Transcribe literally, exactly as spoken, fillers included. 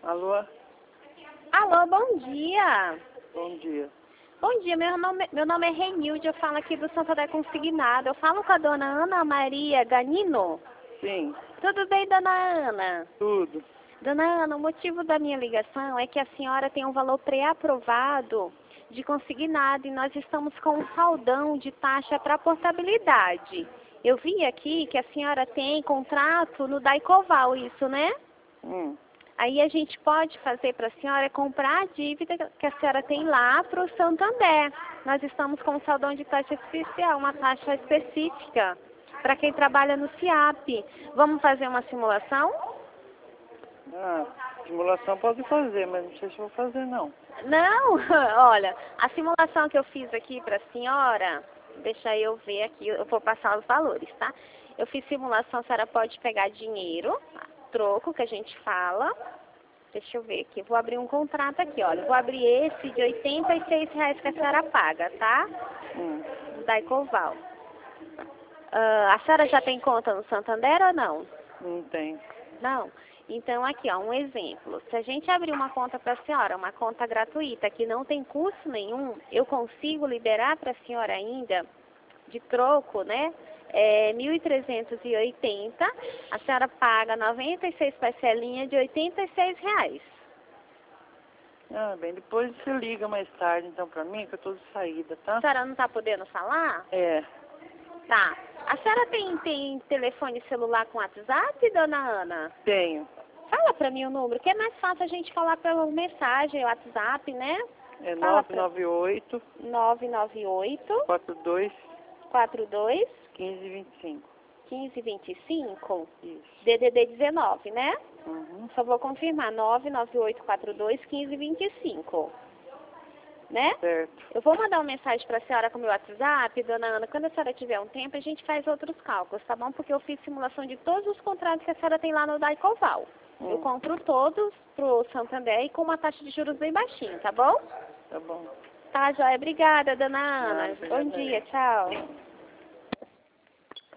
Alô? Alô, bom dia. Bom dia. Bom dia, meu nome, meu nome é Renilde, eu falo aqui do Santander Consignado. Eu falo com a dona Ana Maria Ganino? Sim. Tudo bem, dona Ana? Tudo. Dona Ana, o motivo da minha ligação é que a senhora tem um valor pré-aprovado de consignado e nós estamos com um saldão de taxa para portabilidade. Eu vi aqui que a senhora tem contrato no Daicoval, isso, né? Hum. Aí a gente pode fazer para a senhora comprar a dívida que a senhora tem lá para o Santander. Nós estamos com um saldão de taxa especial, uma taxa específica para quem trabalha no SIAP. Vamos fazer uma simulação? Ah, simulação pode fazer, mas não sei se vou fazer não. Não, olha, a simulação que eu fiz aqui para a senhora, deixa eu ver aqui, eu vou passar os valores, tá? Eu fiz simulação, a senhora pode pegar dinheiro, troco que a gente fala. Deixa eu ver aqui, vou abrir um contrato aqui, olha. Vou abrir esse de oitenta e seis reais que a senhora paga, tá? Hum. Da Ecoval. Uh, a senhora já tem conta no Santander ou não? Não tem. Não? Então aqui, ó, um exemplo. Se a gente abrir uma conta para a senhora, uma conta gratuita que não tem custo nenhum, eu consigo liberar para a senhora ainda de troco, né? É mil trezentos e oitenta, a senhora paga noventa e seis parcelinhas de oitenta e seis reais. Ah, bem, depois você liga mais tarde então pra mim, que eu tô de saída, tá? A senhora não tá podendo falar? É. Tá. A senhora tem, tem telefone celular com WhatsApp, dona Ana? Tenho. Fala pra mim o número, que é mais fácil a gente falar pela mensagem, WhatsApp, né? É Fala nove nove oito, nove nove oito, quatro dois, quatro dois, quinze, vinte e cinco. quinze vinte e cinco. Isso. D D D dezenove, né? Uhum. Só vou confirmar, nove nove oito quatro dois, quinze vinte e cinco. Né? Certo. Eu vou mandar uma mensagem para a senhora com o meu WhatsApp, dona Ana. Quando a senhora tiver um tempo, a gente faz outros cálculos, tá bom? Porque eu fiz simulação de todos os contratos que a senhora tem lá no Daicoval. Hum. Eu compro todos pro Santander e com uma taxa de juros bem baixinha, tá bom? Tá bom. Tá, joia. Obrigada, dona Ana. Nada, Bom obrigada. dia, tchau.